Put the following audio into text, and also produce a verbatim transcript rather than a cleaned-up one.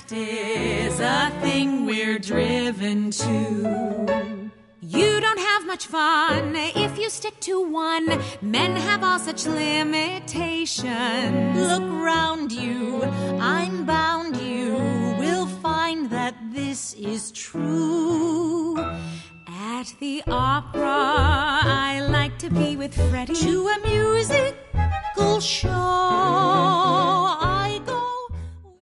is a thing we're driven to. You don't have much fun if you stick to one. Men have all such limitations. Look round you, I'm bound you will find that this is true. At the opera, I like to be with Freddie to a musical show.